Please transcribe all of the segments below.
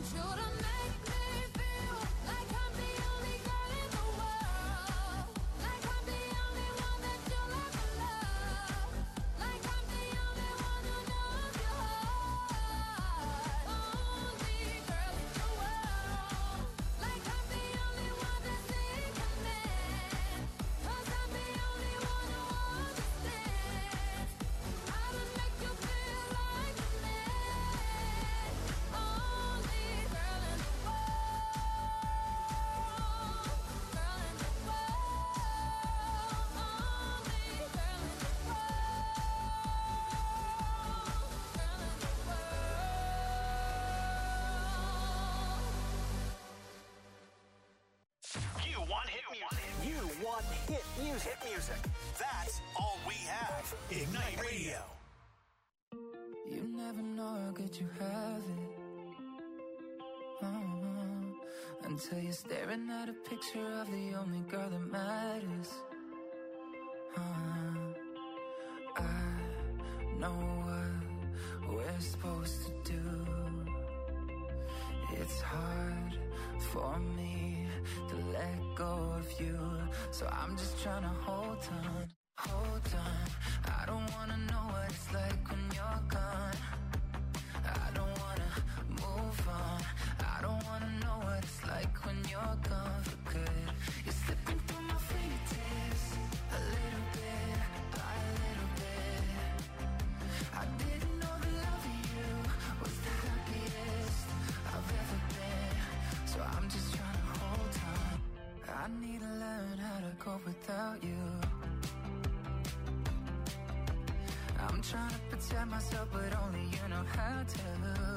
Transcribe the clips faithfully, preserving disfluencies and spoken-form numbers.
Hit music. Hit music. That's all we have. Ignite Radio. You never know how good you have it. Uh-huh. Until you're staring at a picture of the only girl that matters. Uh-huh. I know what we're supposed to do. It's hard for me to let go of you, so I'm just trying to hold on, hold on. I don't wanna know what it's like when you're gone. I don't wanna move on. I don't wanna know what it's like when you're gone for good. You're slipping through my fingertips, a little bit by a little bit. I didn't know the love of you was the happiest I've ever been, so I'm just trying to hold on. I need to learn how to cope without you. I'm trying to protect myself, but only you know how to.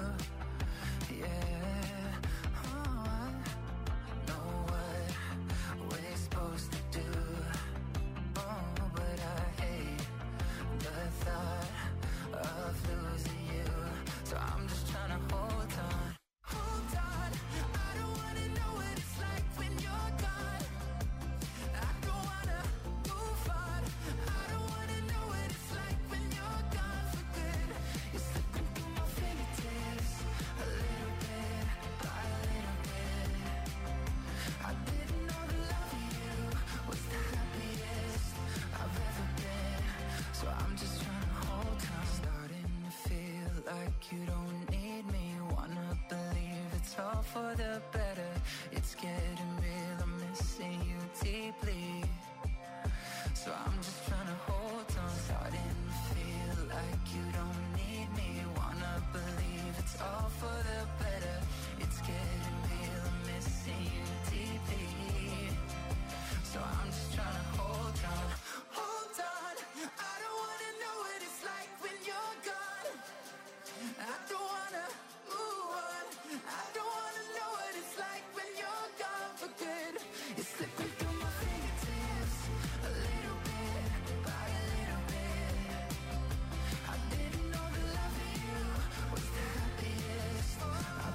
Yeah, oh, I know what we're supposed to do. Oh, but I hate the thought of losing you, so I'm just trying to hold on. Hold on, I don't wanna know what it's like when you're gone. I don't wanna move on. I don't wanna know what it's like when you're gone for good. You're slipping through my fingertips, a little bit by a little bit. I didn't know the love of you was the happiest I've ever been, so I'm just trying to hold on. Starting to feel like you don't need me. Wanna believe it's all for the better. It's getting real, I'm missing you deeply, so I'm just trying to hold on. Starting to feel like you don't need me. Wanna believe it's all for the better. It's getting real, I'm missing you deeply, so I'm just trying to hold on. Hold on, I don't wanna know what it's like when you're gone. I don't wanna move on. I don't wanna know what it's like when you're gone for good. You're slipping through my fingertips, a little bit by a little bit. I didn't know the love of you was the happiest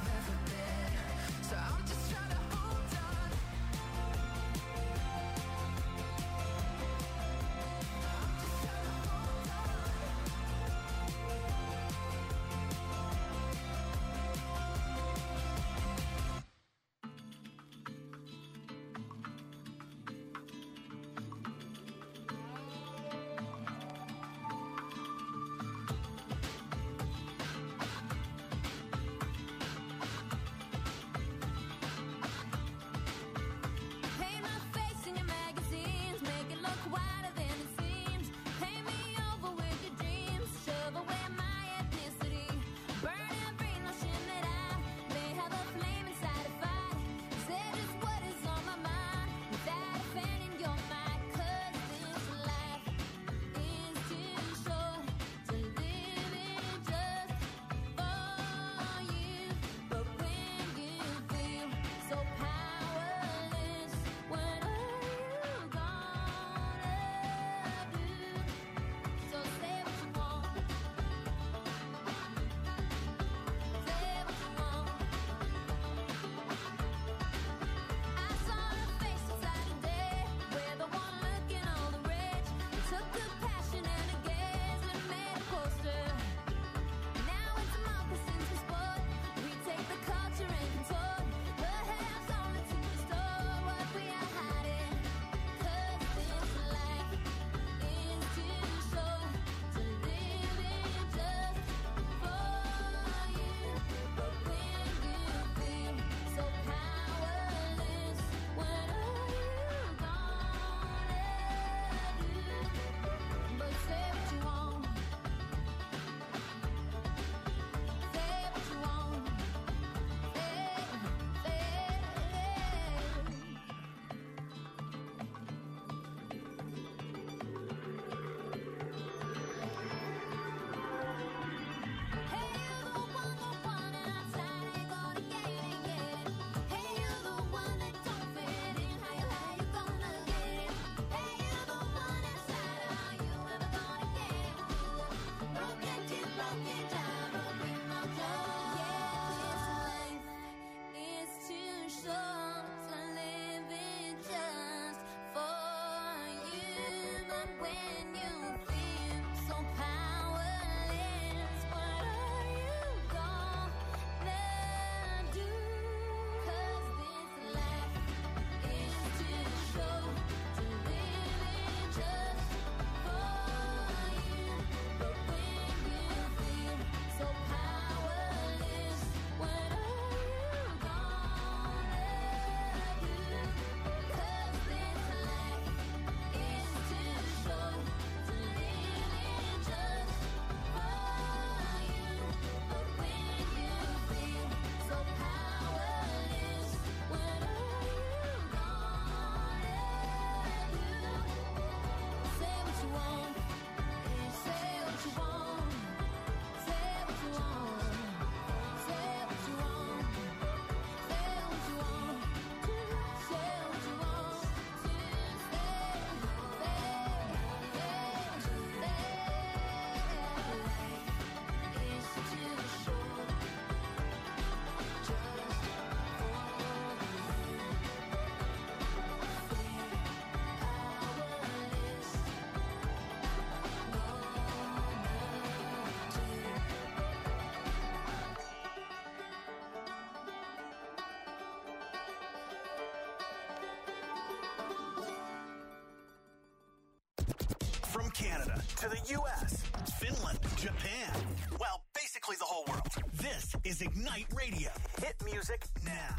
Canada to the U S, Finland, Japan. Well, basically the whole world. This is Ignite Radio. Hit music now.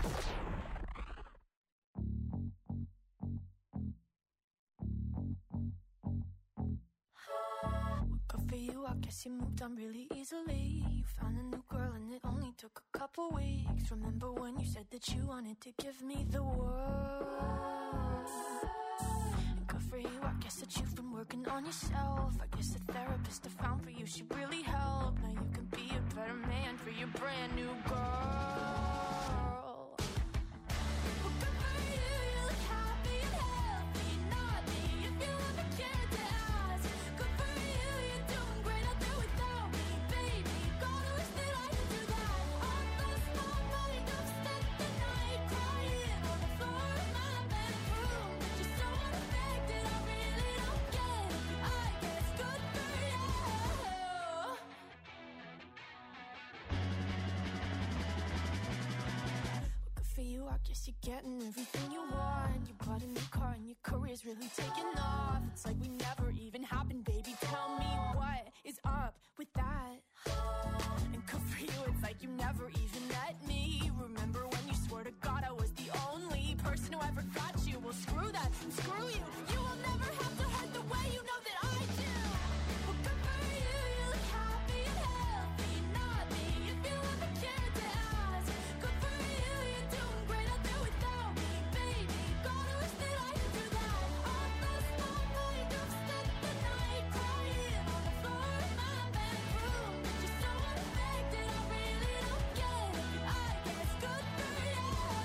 Good for you, I guess you moved on really easily. You found a new girl and it only took a couple weeks. Remember when you said that you wanted to give me the world? And good for you, I guess that you've been working on yourself. I guess the therapist I found for you, she really helped. Now you can be a better man for your brand new girl. Well, good for you, you look happy and healthy. Not me, if you ever cared to ask. Good for you, you're doing great out there without me, baby. Gotta wish that I could do that. I lost my mind, I've spent the night crying on the floor of my bedroom. But you're so unaffected, I really don't get it. I guess good for you. Good for you, I guess you're getting everything you want. You bought a new car and your career's really taking off. It's like we never even happened, baby. Tell me what is up with that? And good for you, it's like you never even met me. Remember when you swore to God I was the only person who ever got you? Well, screw that, screw you. You will never have to hurt the way you know that I do. Well, good for you, you look happy and healthy. Not me, if you ever cared to ask. Good for you, you're doing great out there without me, baby. Gotta wish that I could do that. I lost my mind, I've spent the night crying on the floor of my bedroom. But you're so unaffected, I really don't get it. I guess good for you.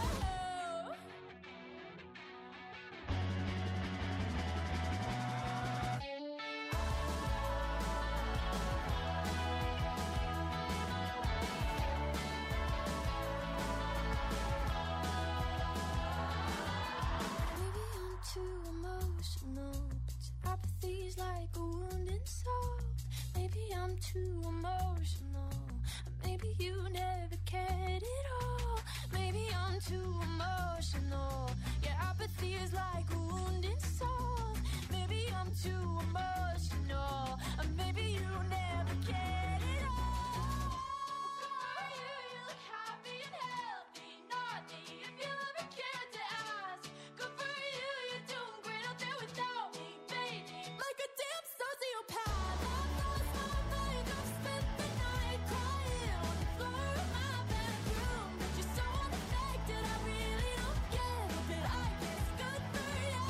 Maybe I'm too emotional, but apathy's like a wound inside. Maybe I'm too emotional, maybe you never cared at all. Maybe I'm too emotional, yeah, apathy is like a wound inside. Maybe I'm too emotional, or maybe you never cared at all. You, you look happy and healthy, not me, if you ever cared to ask. Good for you, you're doing great out there without me, baby. Like a damn sociopath, I've lost my mind, I've spent the night crying on the floor of my bedroom. But you're so unaffected, I really don't get it, but I guess good for you.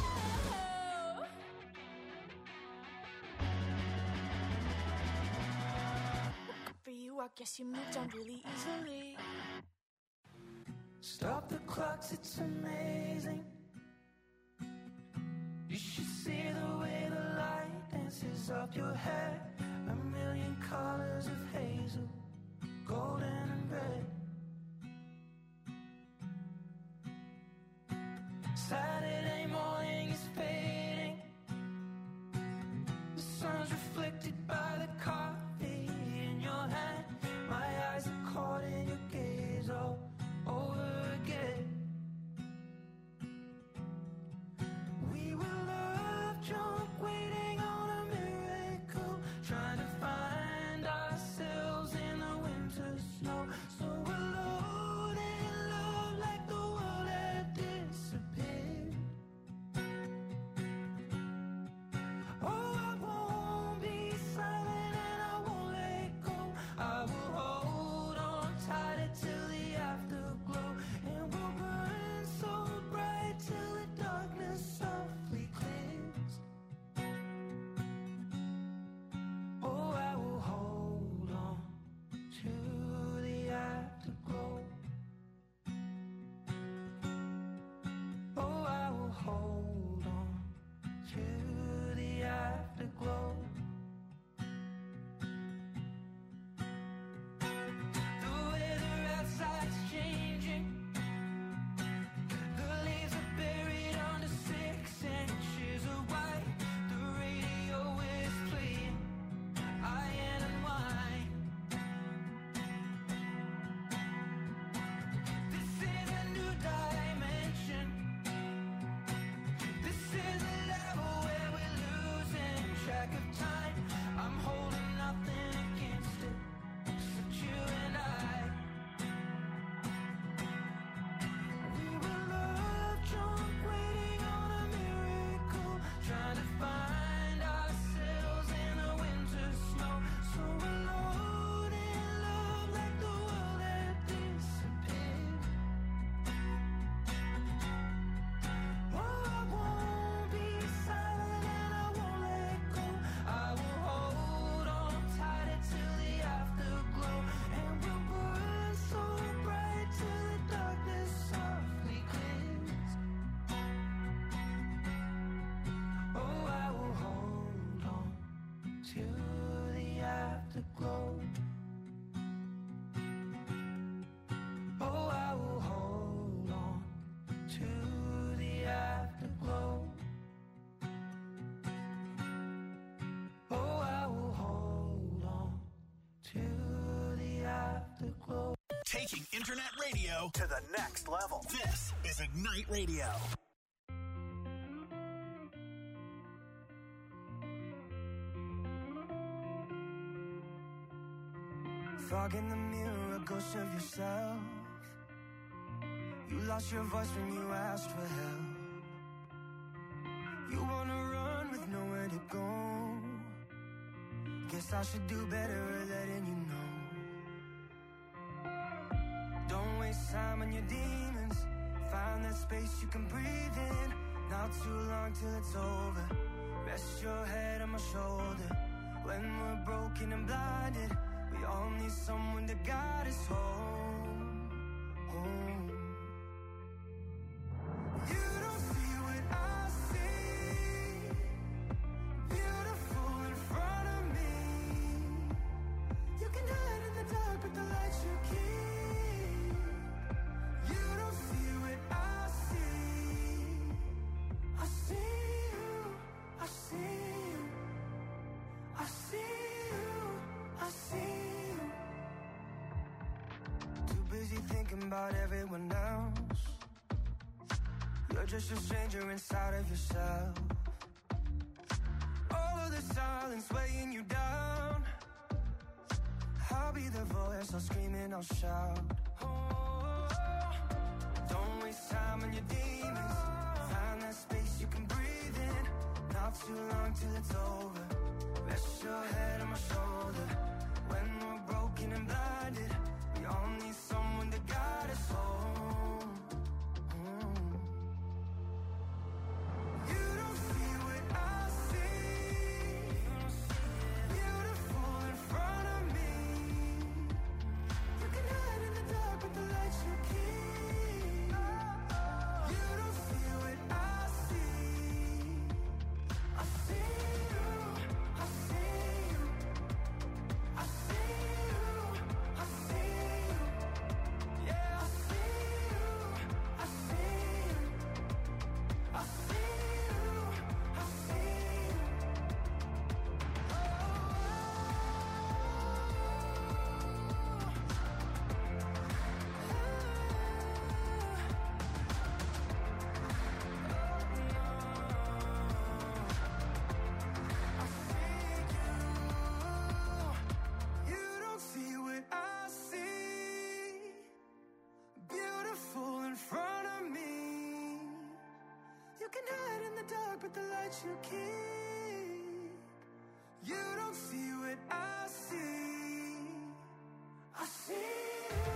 Good for you, I guess you moved on really easily. Stop the clocks, it's amazing. You should see the way the light dances up your hair. A million colors of hazel, golden and red. Saturday morning is fading. The sun's reflected by the coffee in your hand. My eyes are caught in your gaze all over again. We were love drunk, waiting on a miracle, trying to find ourselves in the winter snow. So alone in love, like the world had disappeared. Oh, I won't be silent. to the afterglow. Oh, I will hold on to the afterglow. Oh, I will hold on to the afterglow. Taking internet radio to the next level. This is Ignite Radio. Fog in the mirror, a ghost of yourself. You lost your voice when you asked for help. You wanna run with nowhere to go. Guess I should do better at letting you know. Don't waste time on your demons. Find that space you can breathe in. Not too long till it's over. Rest your head on my shoulder. When we're broken and blinded, we all need someone to guide us home, home. You don't see what I see. Beautiful in front of me. You can hide in the dark, but the light you keep. You don't see what I see. I see you, I see you, I see you, I see you. Too busy thinking about everyone else. You're just a stranger inside of yourself. All of the silence weighing you down. I'll be the voice, I'll scream and I'll shout. Oh, don't waste time on your demons. Find that space you can breathe in. Not too long till it's over. Rest your head on my shoulder. When we're broken and blinded, we all need someone to guide us home. Mm. You don't see what I see. Beautiful in front of me. You can hide in the dark, but the light you keep. You don't see what I see. I see you, I see you, I see you, I see you. Yeah, I see you, I see you, I see you, I see you. You don't see what I see. Beautiful in front of me. You can hide in the dark, but the light you keep. You don't see what I see. I see you.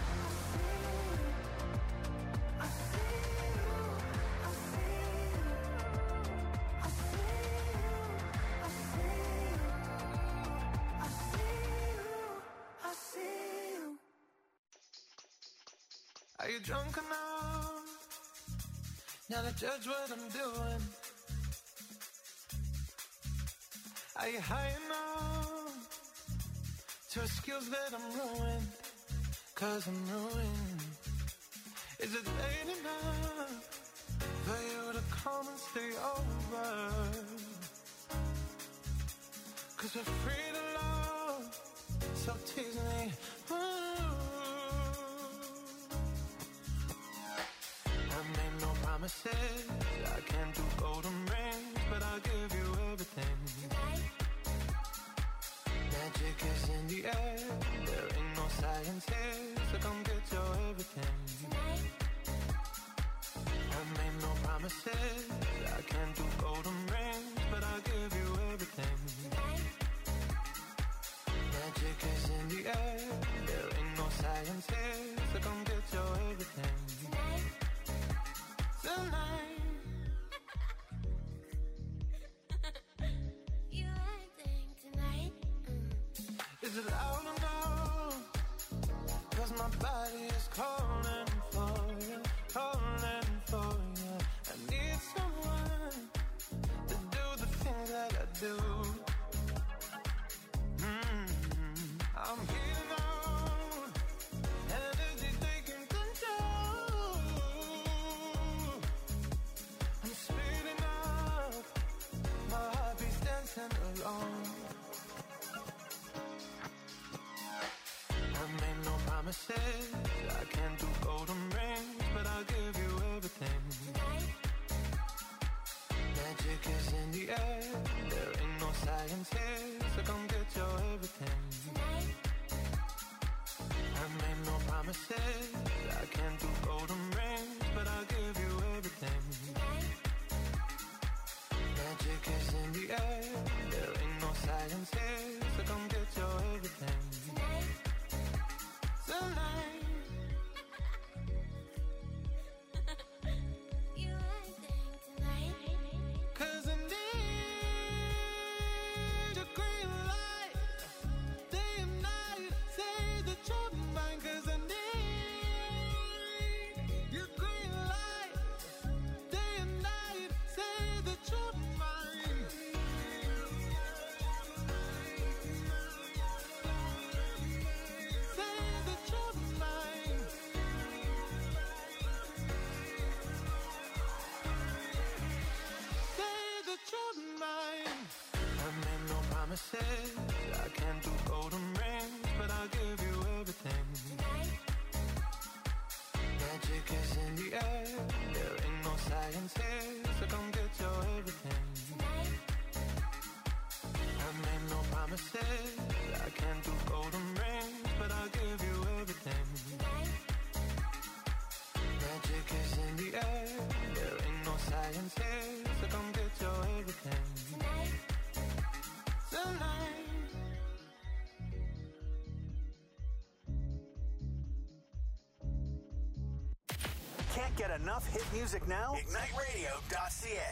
I see you. I see you. I see you. I see you. I see you. I see you. Are you drunk enough now to judge what I'm doing? Are you high enough to excuse that I'm ruined? Cause I'm ruined. Is it late enough for you to come and stay over? Cause we're free to love, so tease me. Ooh. I made no promises, I can't do golden rings, but I'll give you everything. Magic is in the air, there ain't no science here, so come get your everything. I made no promises, I can't do golden rings, but I'll give you everything. Magic is in the air, there ain't no science here, so come get your everything. Tonight. You acting tonight? Is it loud enough? Cause my body is calling for you, calling for you. I need someone to do the things that I do. promises. I can't do golden rings, but I'll give you everything. Tonight. Magic is in the air. There ain't no science here, so come get your everything. Tonight. I made no promises. I can't do golden rings, but I'll give you everything. Tonight. Magic is in the air. There ain't no science here, so come get your everything. Tonight. Tonight. You everything tonight. 'Cause I need your green light. Day and night, say that you're mine. 'Cause I need your green light. Day and night, say that you're mine. Say that you're mine. Say that you're mine. I made no promises. I can't do golden rings, but I'll give you everything. Tonight. Magic is in the air. There ain't no science here, so come get your everything. Tonight. I made no promises. I can't do golden rings, but I'll give you everything. Tonight. Magic is in the air. There ain't no science here, so come get your everything. Tonight. Tonight. Can't get enough hit music now? ignite radio dot c a.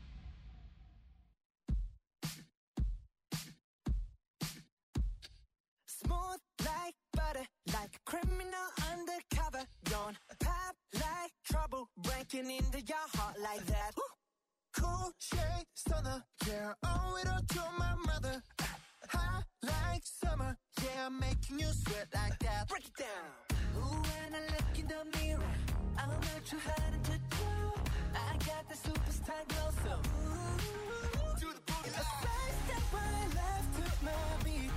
Smooth like butter, like a criminal undercover. Don't pop like trouble, breaking into your heart like that. Cool shade stunner, yeah, owe it all to my mother. High like summer, yeah, I'm making you sweat like that. Break it down. Ooh, when I look in the mirror, I'm not too hard to do. I got the superstar glow, so ooh, Do the boogie a side step right left to my beat.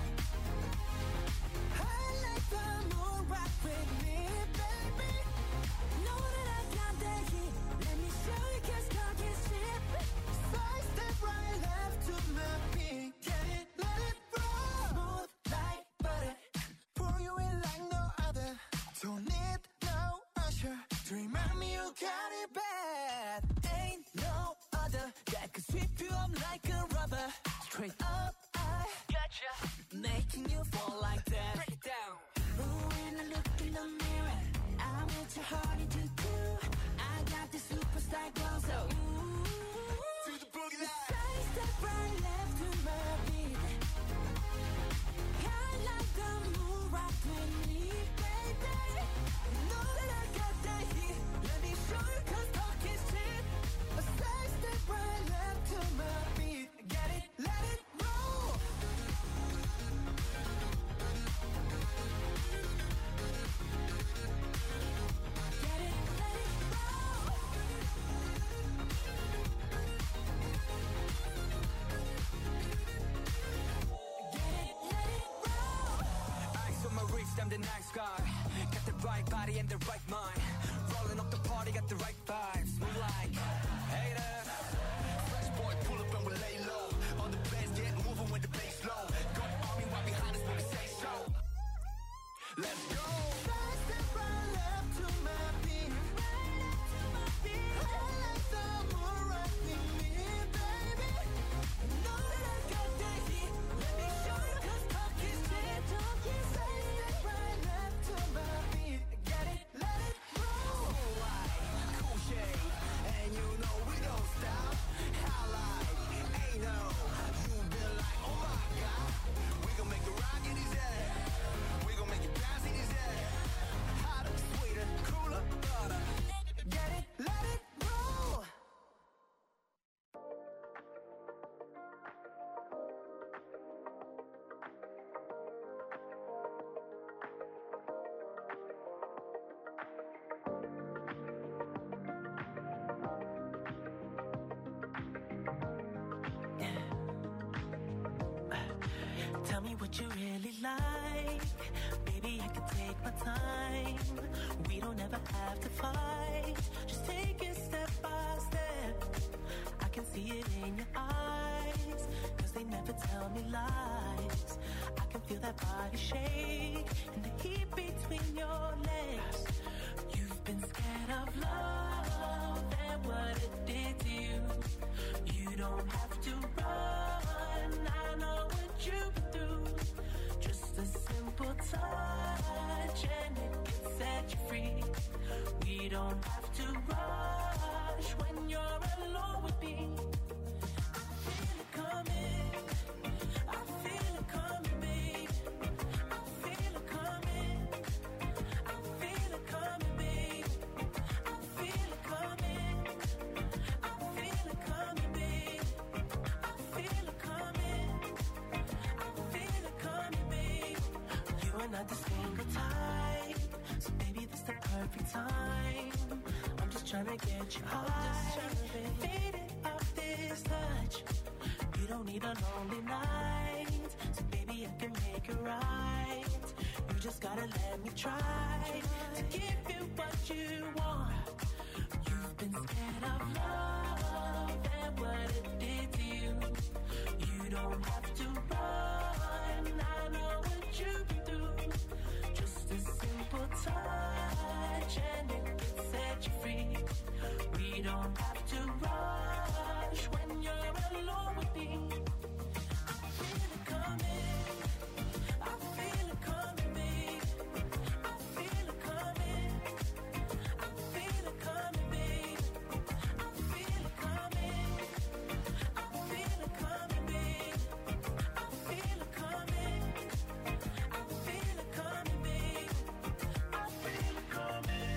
I like the moon rock with me, baby. Know that I got that heat. Let me show you, 'cause talk is cheap. Side step right left to my beat. Get it, let it roll. Smooth like butter. Pour you in like no other. Don't need no usher to remind me you got it bad. Ain't no other that could sweep you up like a rubber. Straight up, I gotcha, making you fall like that. Break it down. Ooh, when I look in the mirror, I'm not too hard to do. I got the superstar glow, so ooh, Do the boogie line. side step right left to my beat. I like the moon rock with me, baby. Know that I got that heat. Let me show you, 'cause talk is cheap. A side step right left to my beat. Get it, let it roll. Get it, let it roll. Get it, let it roll. Eyes on my wrist, I'm the nice guy. Got the right body and the right mind. Rolling up the party, got the right vibes. Move like haters. Fresh boy, pull up and we lay low. All the bands get moving when the bass low. Got army right behind us when we say so. Let's go. Side step right left to my beat. Right up to my beat. I like the moon rock with me, baby. Know that I got that heat. Let me show you, 'cause talk is cheap. Talk is Side step right left to my beat. Get it, let it roll. Tell me what you really like. Baby, I can take my time. We don't ever have to fight. Just take it step by step. I can see it in your eyes, cause they never tell me lies. I can feel that body shake and the heat between your legs. You've been scared of love and what it did to you. You don't have to run, I know what you've been through. Just a simple touch and it can set you free. We don't have to rush when you're alone with me. I feel it coming, I feel it coming, babe. I feel it coming, I feel it coming, babe. I feel it coming, I feel it coming, babe. I feel it coming, I feel it coming, babe. You are not the single type, so baby, this the perfect time. I'm just trying to get you high, faded off this touch. You don't need a lonely night, so baby, I can make it right. You just gotta let me try to give you what you want. You've been scared of love and what it did to you. You don't have to run, I know what you've been through. Just a simple touch and it can set you free. We don't have to rush when you're alone with me. I feel it coming, I feel it coming, babe. I feel it coming, I feel it coming, babe. I feel it coming, I feel it coming, babe. I feel it coming, I feel it coming, babe. I feel it coming,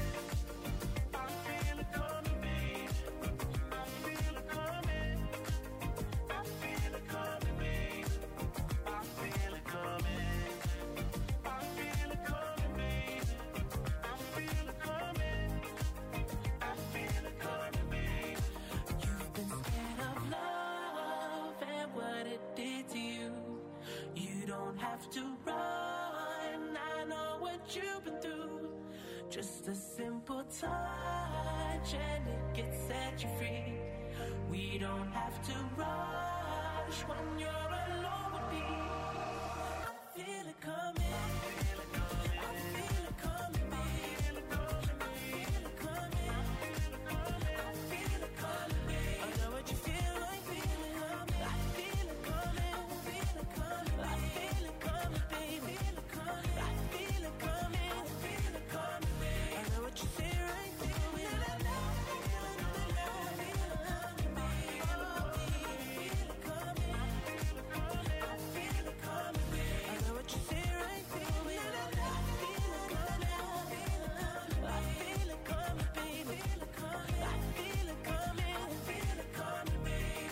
I feel it coming, babe. I feel it coming, I feel it coming, babe. I feel it coming, I feel it coming, babe. I feel it coming, I feel it coming, babe. You've been scared of love and what it did to you. You don't have to run, I know what you've been through. Just a simple touch and it can set you free. We don't have to rush when you're alone with me. I feel it coming, I feel it coming, I feel it coming, babe. I feel it coming, I feel it coming, babe. I know what you feel like, feel it coming. I feel it coming, I feel it coming, I feel it coming, babe. I feel it coming, I feel it coming, babe. I know what you say right there. I feel it coming, babe. I feel it coming, I feel it coming, babe. I know what you say right there. I feel it coming, I feel it coming, babe. I feel it coming, I feel it coming, babe.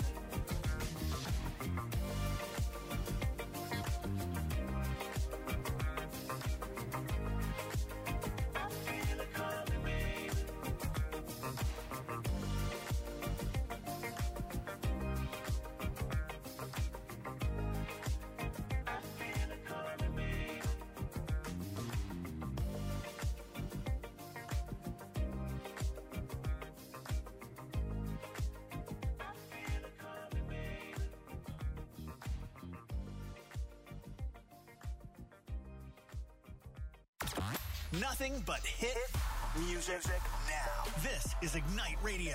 I feel it coming, babe. I feel it coming, babe. I feel it coming, babe. Nothing but hit music now. This is Ignite Radio.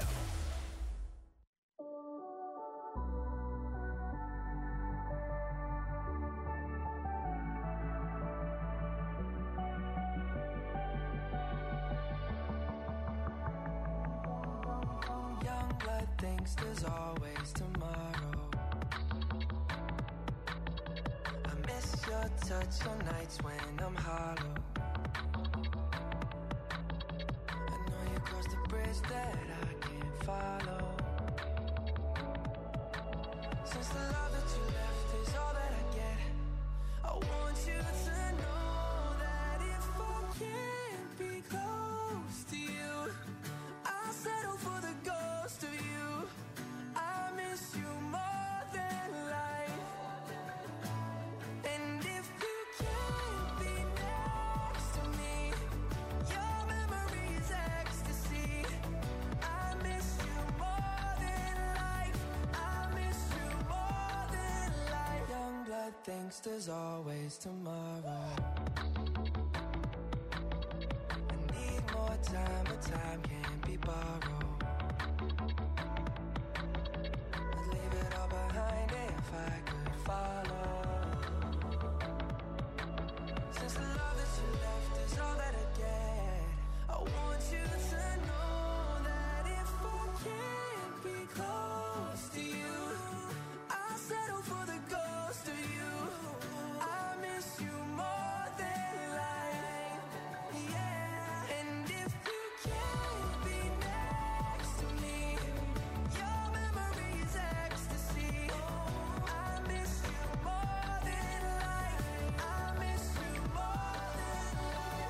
Young blood thinks there's always tomorrow. I miss your touch on nights when I'm hollow. I know you crossed the bridge that I can't follow. Since the love that you left is all that I get, I want you to know that if I can't be close to you, I'll settle for the ghost of you. I miss you more than life. thinks there's always tomorrow. I need more time, but time can't be borrowed. I'd leave it all behind if I could follow. Since the love that you left is all that I get, I want you to know that if I can't be close to you, I'll settle for the ghost of you. I miss you more than life, yeah. And if you can't be next to me, your memory is ecstasy. I miss you more than life. I miss you more than life.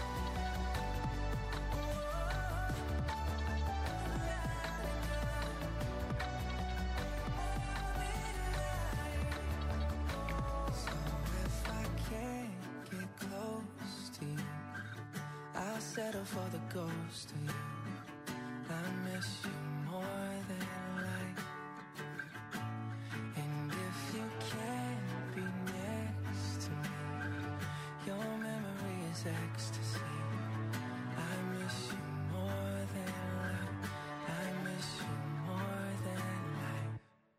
So if I can't get close to you, I'll settle for the ghost of you. I miss you more than life. And if you can't be next to me, your memory is ecstasy. I miss you more than life. I miss you more than life.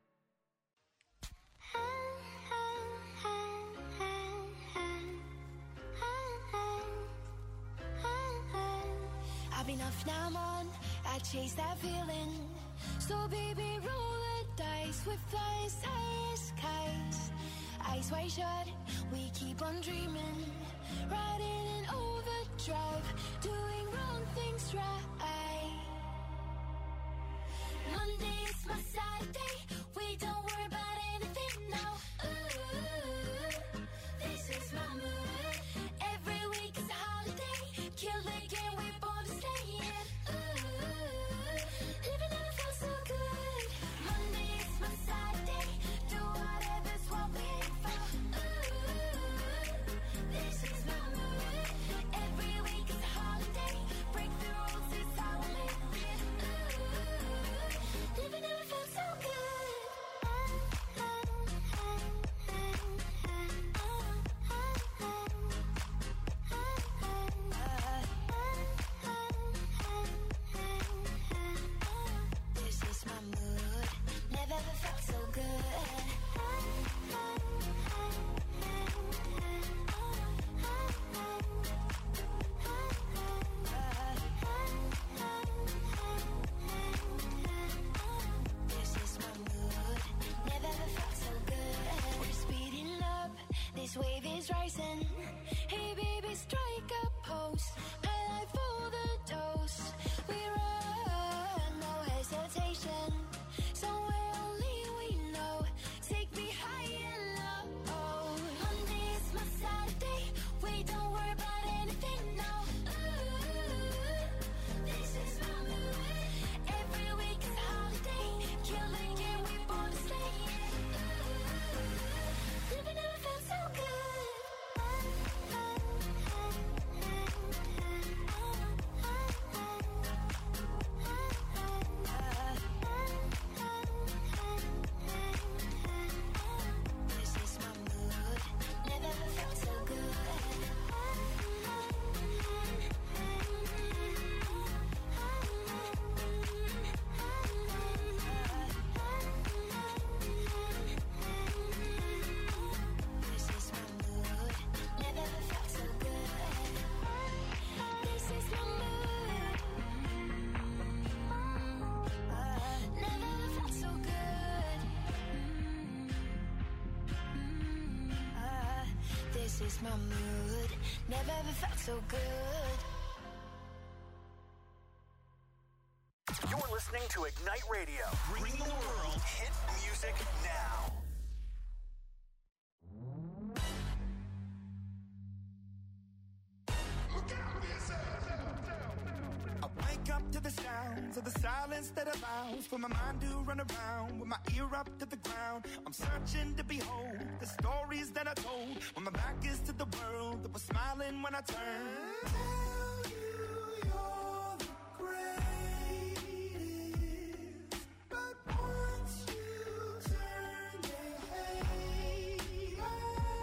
I've been off now, I'm on. I chase that feeling. So baby, roll the dice with flying skies. Eyes wide shut, we keep on dreaming. Riding in overdrive, doing wrong things right. Monday is my Saturday. We don't worry about anything now. Ooh, this is my mood. Every week is a holiday. Kill the game, we're born to stay in. Ooh, living never felt so good. Monday is my Saturday. Do whatever's what we aim for. Ooh, this is my mood. Every week is a holiday. Break the rules, it's how we live it. Ooh, living never felt so good. This is my mood. Never ever felt so good. This is my mood. Never ever felt so good. We're speeding up. This wave is rising. Hey baby, strike a pose. I like for the dose. We run, no hesitation. Somewhere only we know. Take me high and low. Monday is my Saturday. We don't worry about anything now. Ooh, this is my mood. Every week is a holiday. Kill the game, we born to stay in. Ooh, living never felt so good. This is my mood. Never ever felt so good. This is my mood. Never ever felt so good. This is my mood. Never ever felt so good. This is my mood. Never ever felt so good. You're listening to Ignite Radio, bringing the world hit music now. I wake up to the sounds of the silence that allows for my mind to run around with my ear up to the ground. I'm searching to behold the stories that I told when my back is to the world that was smiling when I turned. Tell you you're the greatest, but once you turn, they hate us.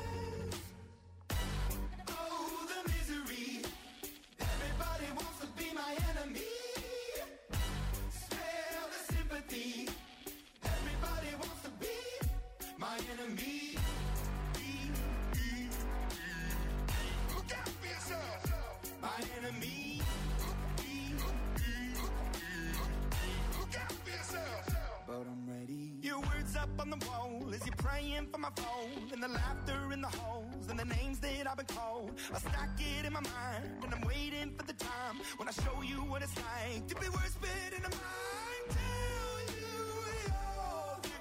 up on the wall? Is he praying for my phone? And the laughter in the holes and the names that I've been called. I stack it in my mind and I'm waiting for the time when I show you what it's like to be worse fit in a mind. Tell you you're the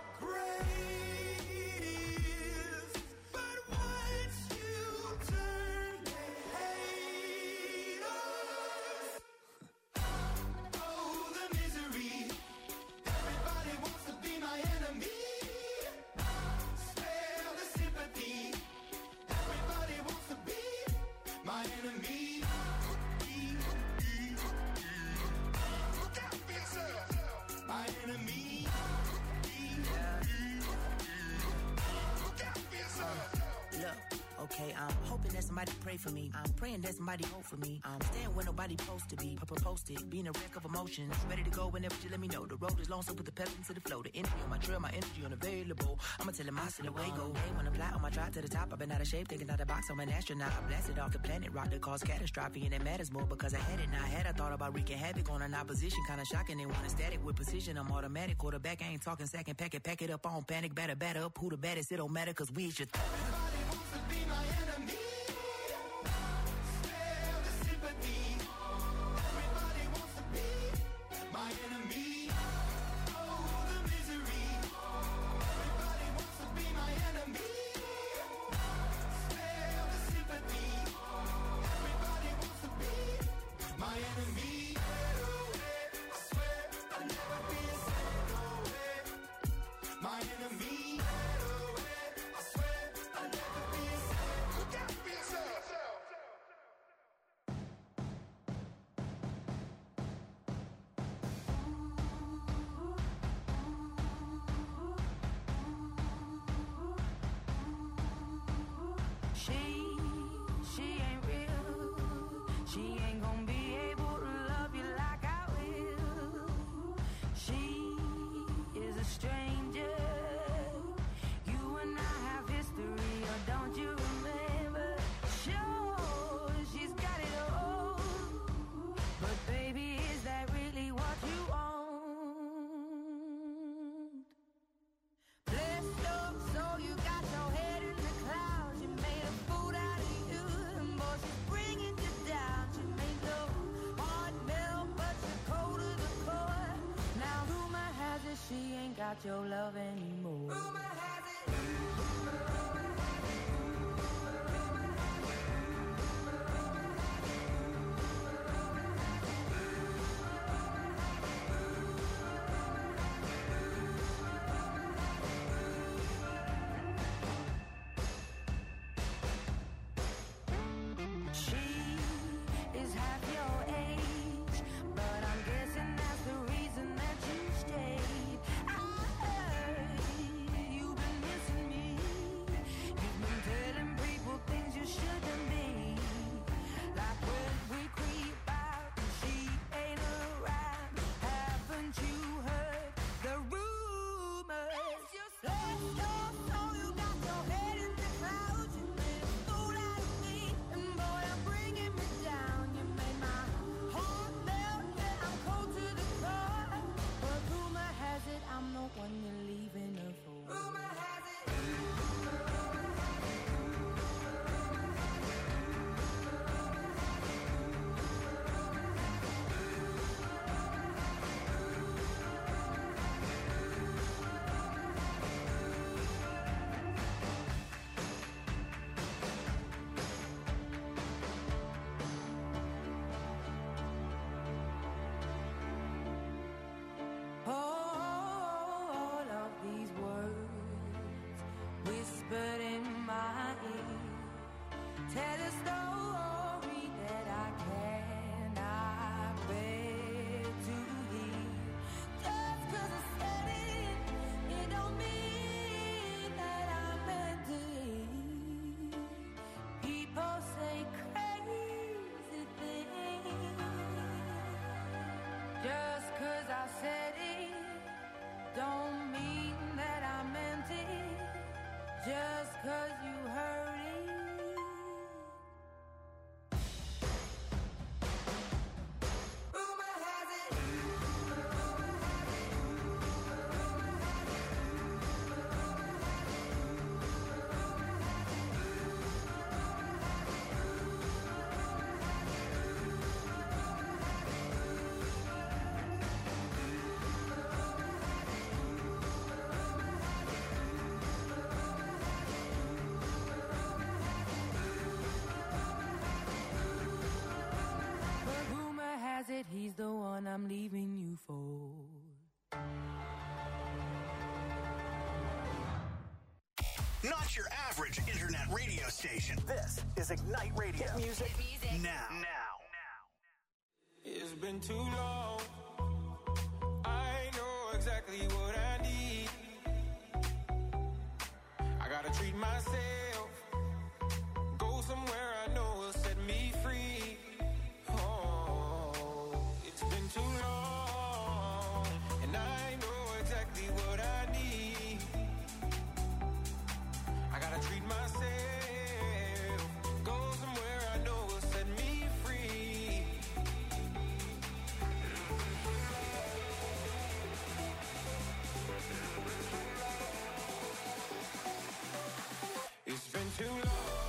greatest, but once you turn, they hate us. Oh, the misery. Everybody wants to be my enemy. Spare the sympathy. Everybody wants to be my enemy. Look out for yourself. My enemy. Look out for yourself. Look, okay, I'm hoping that somebody pray for me. I'm praying that somebody hope for me. I'm staying where nobody supposed to be. Papa posted, being a wreck of emotions. Ready to go whenever you let me know. The road is long, so put the pedal into the flow. The energy on my trail, my energy unavailable. I'ma tell him I still away go. Hey, when I'm fly on my drive to the top, I've been out of shape, thinking out of the box. I'm an astronaut. I blasted off the planet, rock that caused catastrophe, and it matters more because I had it. Now I had I thought about wreaking havoc on an opposition, kinda shocking. They want a static with precision. I'm automatic, quarterback. I ain't talking second, pack it, pack it up on panic, batter, batter up. Who the baddest? It don't matter, cause we should. Everybody wants to be my enemy. Spare the sympathy. Everybody wants to be my enemy. Oh, the misery. Everybody wants to be my enemy. Spare the sympathy. Everybody wants to be my enemy. I swear I'll never be a second away. My enemy. I swear I'll never be a second. Look out for yourself. She, she ain't real. She ain't gonna be able to love you like I will. She is a stranger. You and I have history, or don't you remember? Sure, she's got it all. But baby, is that really what you want? Bless your soul, you got your head in the clouds. You made a fool out of you, and boy, she's bringing you down. She made your heart melt, but you're cold to the core. Now rumor has it she ain't got your love anymore. Rumor has it. She is half your age, but I'm guessing that's the reason that you stayed. I heard you've been missing me. You've been telling people things you shouldn't be. Like when we creep out and she ain't around. Haven't you heard the rumors? Bless your soul, you got your head in the clouds. You made a fool out of me, and boy, I'm bringing me down. You made my heart melt, yeah, I'm cold to the core. But rumor has it I'm the one you're leaving her for. Rumor has it. All of these words whispered in my ear tell a story that I cannot bear to hear. Just 'cause I said it, it don't mean that I meant it. People say crazy things. Just 'cause I said it don't mean that I meant it. Just 'cause you heard it. Rumor has it. Rumor has it. Rumor has it. not your average internet radio station. This is Ignite Radio. Hit music, music. Now. Now. It's been too long. I know exactly what I need. I gotta treat myself. Go somewhere I know will set me free. Oh, it's been too long. And I know exactly what I need. I gotta treat myself. Go somewhere I know will set me free. It's been too long.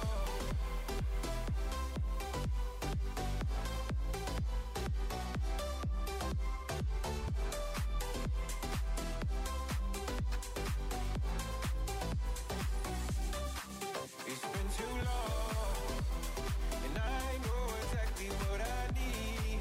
It's been too long, and I know exactly what I need.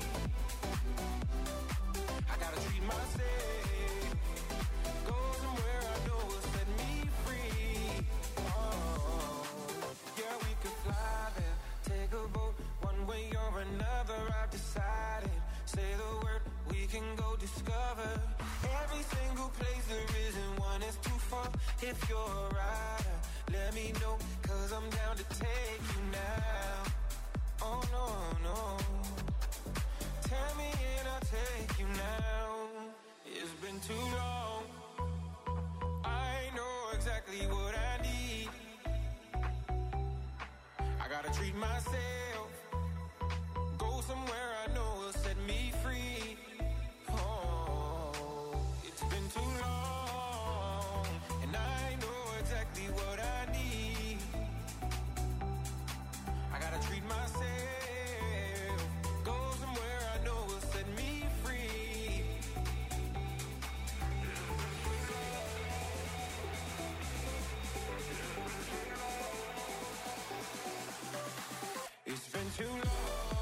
I gotta treat myself. Go somewhere I know will set me free. Oh, yeah, we could fly there, take a boat, one way or another. I've decided. Say the word, we can go discover every single place there isn't one is too far. If you're a rider, let me know, cause I'm down to take you now. Oh no, no. Tell me and I'll take you now. It's been too long. I know exactly what I need. I gotta treat myself. Go somewhere I know will set me free. Oh, it's been too long, and I know exactly what I need. I gotta treat myself. Go somewhere I know will set me free. It's been too long.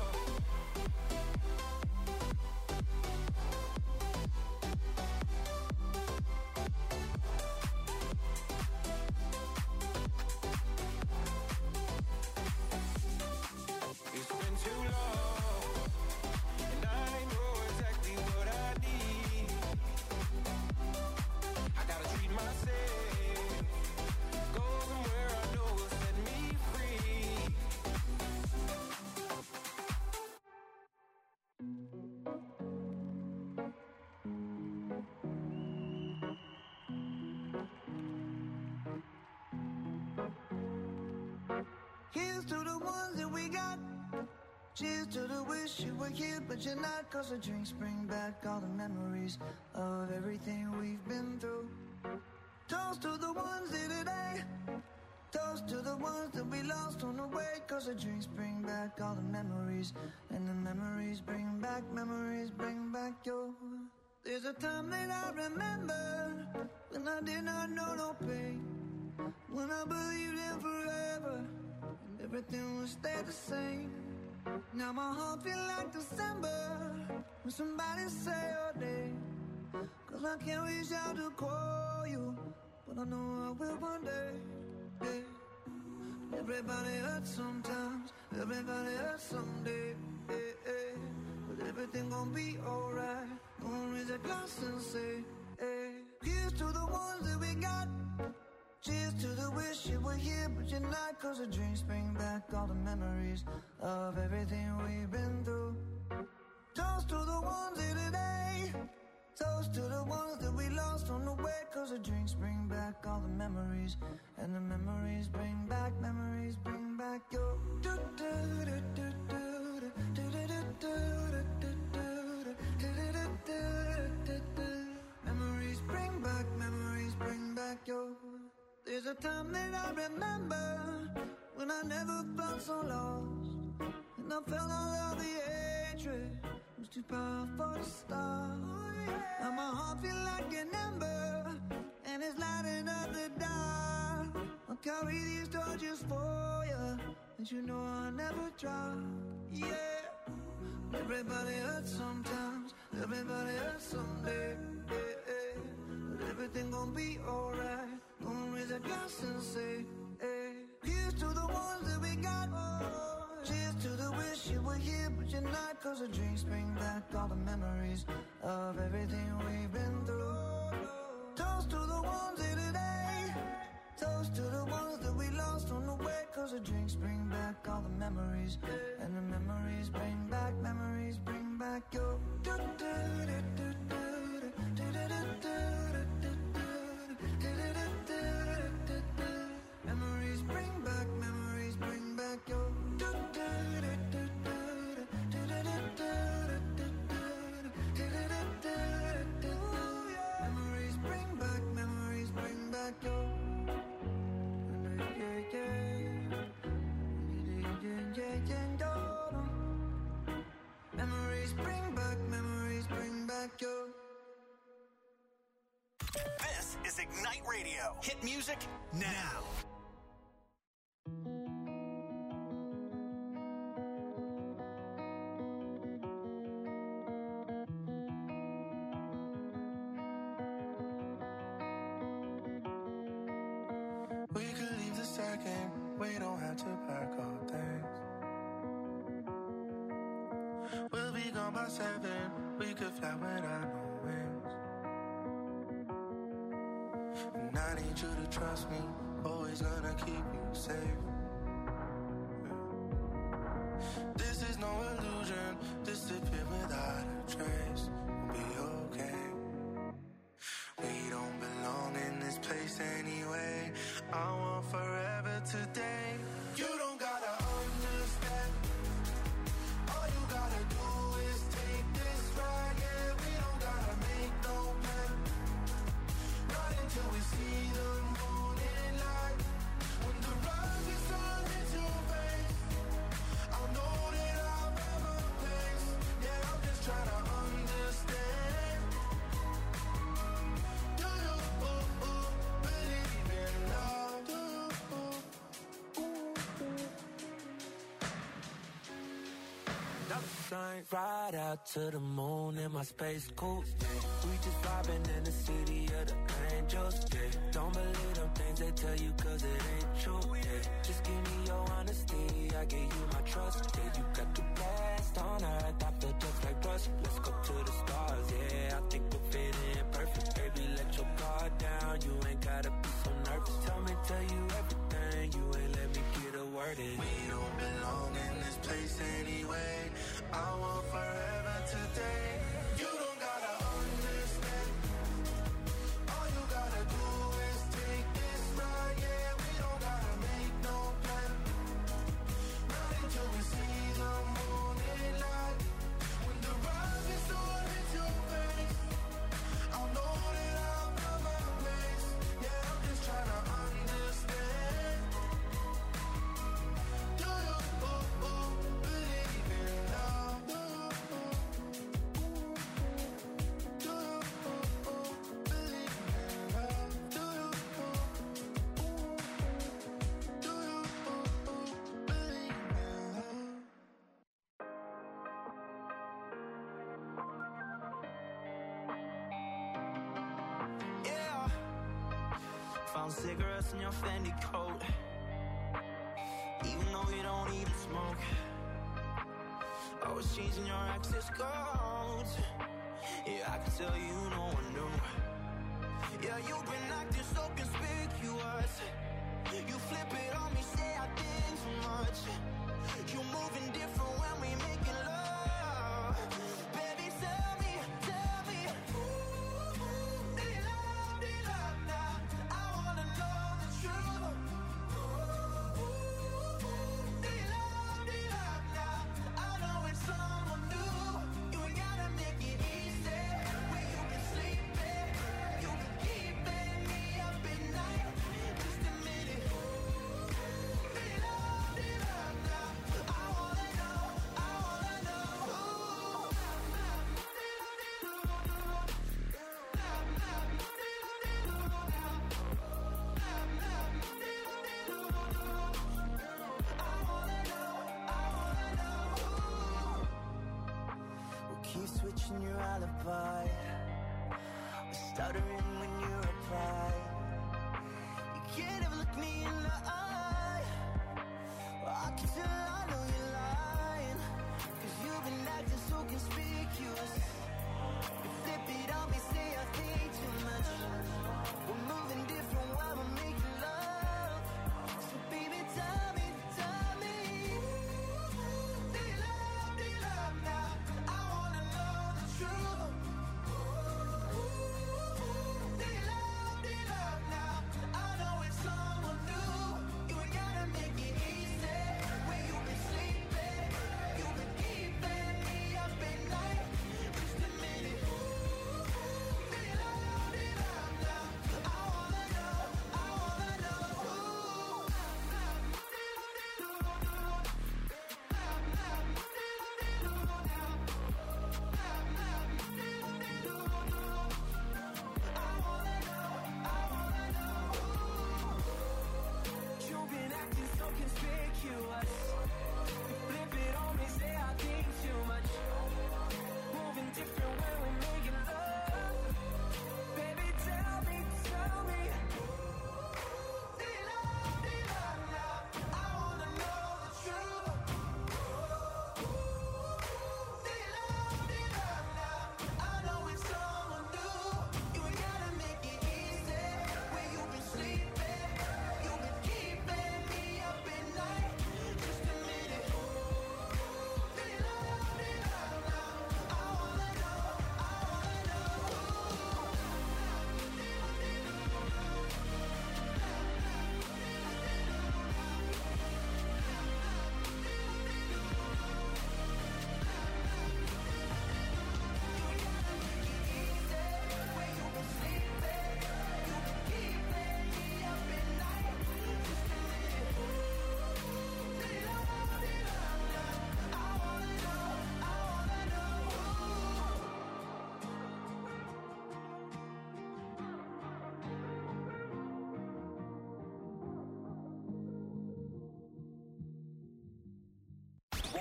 It's been too long, and I know exactly what I need. I gotta treat myself. Go somewhere I know will set me free. Here's to the ones that we got. Cheers to the wish you were here, but you're not. Cause the drinks bring back all the memories of everything we've been through. Toast to the ones here today. Toast to the ones that we lost on the way. Cause the drinks bring back all the memories. And the memories bring back, memories bring back your. There's a time that I remember when I did not know no pain. When I believed in forever and everything would stay the same. Now my heart feel like December when somebody say your name. Cause I can't reach out to call you, but I know I will one day. Yeah. Everybody hurts sometimes, everybody hurts someday. Yeah, yeah. But everything gon' be alright. Gonna raise a glass and say, hey. Here's to the ones that we got. Cheers to the wish you were here, but you're not. Cause the drinks bring back all the memories of everything we've been through. Toast to the ones here today. Toast to the ones that we lost on the way. Cause the drinks bring back all the memories. And the memories bring back, memories bring back your. Memories bring back, memories bring back your. There's a time that I remember when I never felt so lost. And I felt all of the hatred was too powerful to stop. Now my heart feel like an ember and it's lighting up the dark. I'll carry these torches for you, and you know I'll never drop. Yeah. Everybody hurts sometimes, everybody hurts someday. Yeah, yeah. But everything gon' be alright. Gonna raise a glass and say, of everything we've been through. Toast to the ones here today. Toast to the ones that we lost on the way. Cause the drinks bring back all the memories. And the memories bring back, memories bring back your. Memories bring back, memories bring back your. Memories bring back, memories bring back your. Memories bring back, memories bring back your. This is Ignite Radio. Hit music now. We could leave the second, we don't have to pack all things. We'll be gone by seven, we could fly without no wings. And I need you to trust me, always gonna keep you safe. This is no illusion, disappear without a trace. We'll be okay. We don't belong in this place anyway. I want forever today. You don't gotta understand. All you gotta do is take this ride. Yeah, we don't gotta make no plan. Not until we see the morning light. When the rise is on into face, I'll know that I'll have a place. Yeah, I'm just trying to understand. Do you ooh, ooh, believe in love? Do you ooh, ooh, ooh. Ride out to the moon in my space coupe. We just vibing in the city of the angels. Yeah. Don't believe them things they tell you cause it ain't true. Yeah. Just give me your honesty, I give you my trust. Yeah, you got the best on earth, I feel just like rust. Let's go to the stars, yeah, I think we'll fit in perfect. Baby, let your guard down, you ain't gotta be so nervous. Tell me, tell you everything, you ain't let me get a word in. We don't belong in this place anyway. I want forever today. You don't gotta understand. All you gotta do is take this ride. Yeah, we don't gotta make no plan. Not until we see the morning light. When the rise is on into face, I'll know that I'll find my place. Yeah, I'm just trying to understand. Do you ooh, ooh, believe in love? Do you ooh, ooh, do you ooh, ooh, believe in love? Do you ooh, ooh, do you ooh, ooh, believe in love? Yeah. Found cigarettes in your Fendi coat. Even though you don't even smoke. Always changing your access codes. Yeah, I can tell you no one knew. Yeah, you've been acting so conspicuous. You flip it on me, say I did too much. You moving different when we making love. Baby, tell me, tell me. Ooh, ooh, they love, they love now. I wanna know the truth. Ooh, ooh, ooh, they love, they love now. I know it's someone new. You ain't gotta make it easy. Where you can sleep it, you can keep it. Me up at night, just a minute. Ooh, they love, they love now. I wanna know, I wanna know. We'll keep switching your alibi. We're stuttering when you reply. You can't ever look me in the eye. I can tell I know you're lying. Cause you've been acting so conspicuous. You flip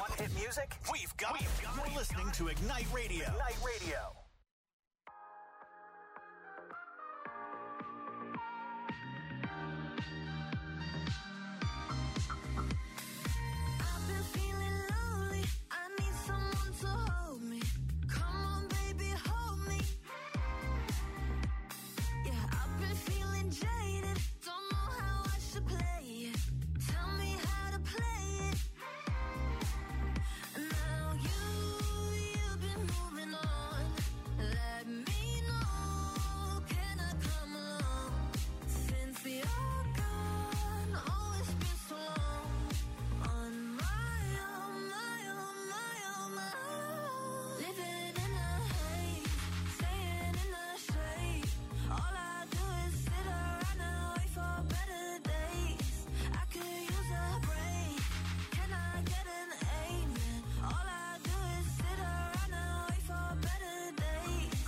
Want hit music? We've got it. You're listening to Ignite Radio. Ignite Radio. I've been feeling lonely. I need someone to hold me. Come on, baby, hold me. Yeah, I've been feeling jaded. Don't know how I should play it. Tell me how to play it. Now you, you've been moving on. Let me know, can I come along? Since you're gone, oh, it's been so long. On my own, my own, my own, my own. Living in a haze, staying in the shade. All I do is sit around and wait for better days. I could use a break. Can I get an amen? All I do is sit around and wait for better days.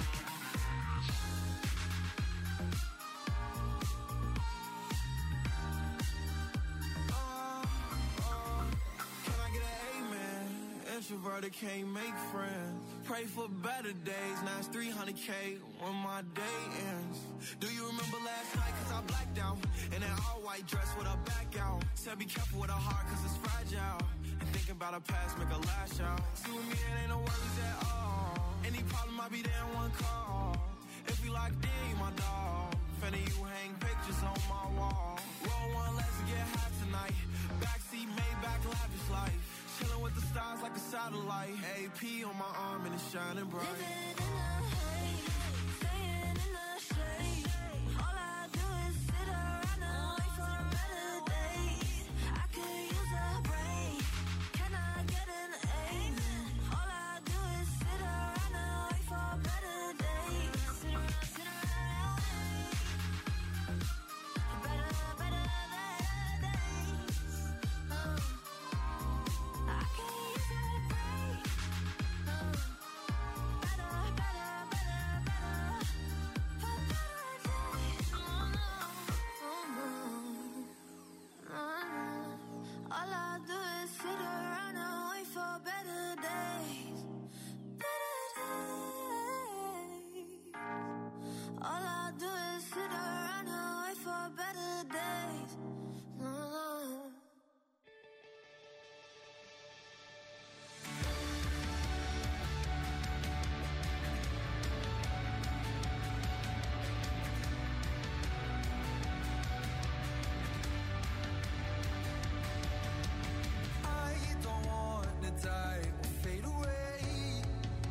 Can I get an amen? Introverted can't make friends. Pray for better days. Now it's three hundred K when my day ends. Do you remember last night? Cause I blacked out. In an all white dress with a back out. Said be careful with a heart cause it's fragile. And thinking about a past make a lash out. See with me it ain't no worries at all. Any problem I be there in one call. If we locked in, you my dog. Finna you hang pictures on my wall. Roll one, let's get high tonight. Backseat, Maybach, lavish life. Chilling with the stars like a satellite. A P on my arm and it's shining bright. Living in a haze, staying in the shade. All I do is sit around and wait for better days. I could use a break. Can I get an amen? All I do is sit around and wait for better days. Sit around, sit around, better, better, better days. Oh. I can use a break. Oh. Better, better, better, better, for better days. Oh no, oh no, oh no. All I do is sit around and wait for better days, better days. All I do is sit around and wait for better days. Oh no. I don't wanna die or fade away.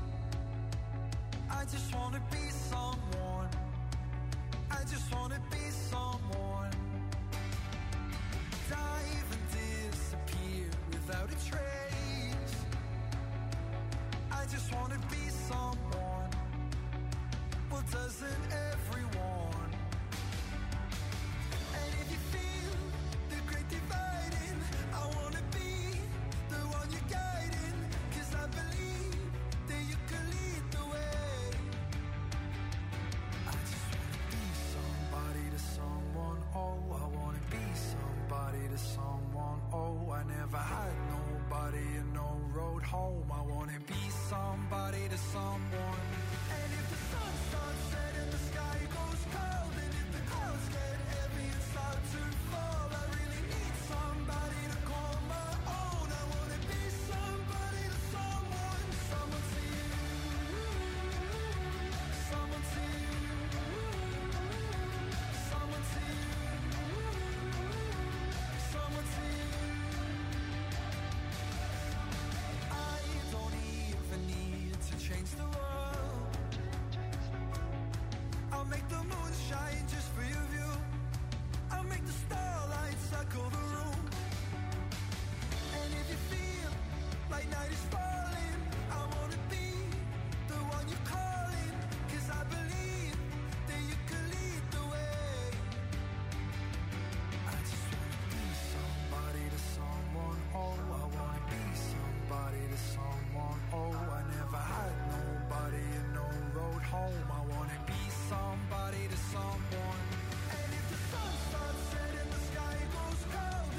I just wanna be someone. I just wanna be someone. Dive and disappear without a trace. I just wanna be someone. Well, doesn't everyone? And if you feel the great dividing, I wanna be the one you're guiding. Cause I believe that you can lead the way. I just wanna be somebody to someone. Oh, I wanna be somebody to someone. Oh, I never had nobody and no road home. I wanna be somebody to someone. And if the sun starts setting, the sky goes cold. And if the clouds get heavy and start to fall, I really need somebody to call my own. I wanna be somebody to someone. Someone to you. Someone to you. Someone to you. Someone to you. I don't even need to change the world. I'll make the moon shine just for your view. I'll make the starlight circle the room. And if you feel like night is falling, I wanna be the one you're calling. Cause I believe that you can lead the way. I just wanna be somebody to someone. Oh, I wanna be somebody to someone. Oh, I never had nobody and no road home. I wanna be somebody to someone. And if the sun starts setting, the sky goes cold.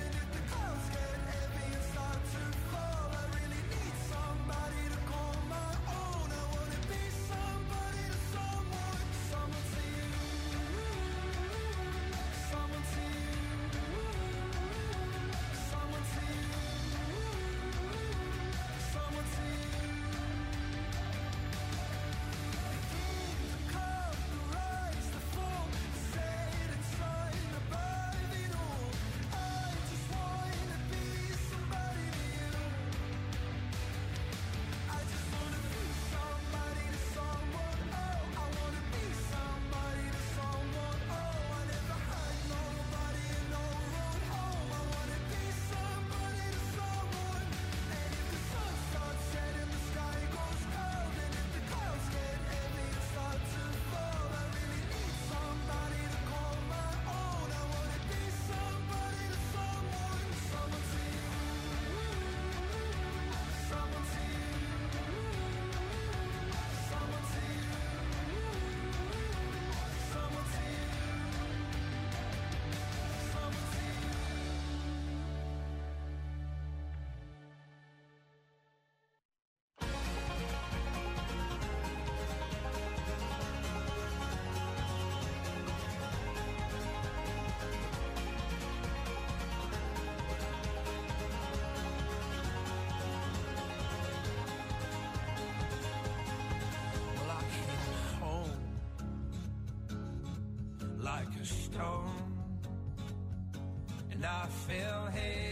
like a stone, and I fell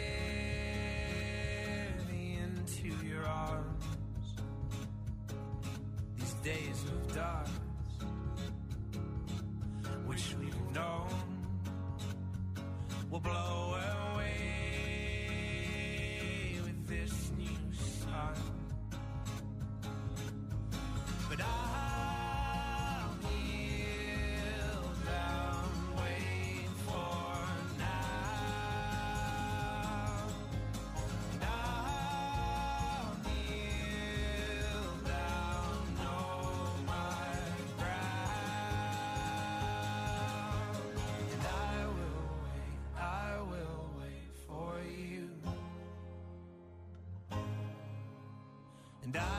heavy into your arms. These days of dark, wish we'd have known, will blow away with this new sun. But I'll kneel down, wait for now. And I'll kneel down, know my ground. And I will wait, I will wait for you. And I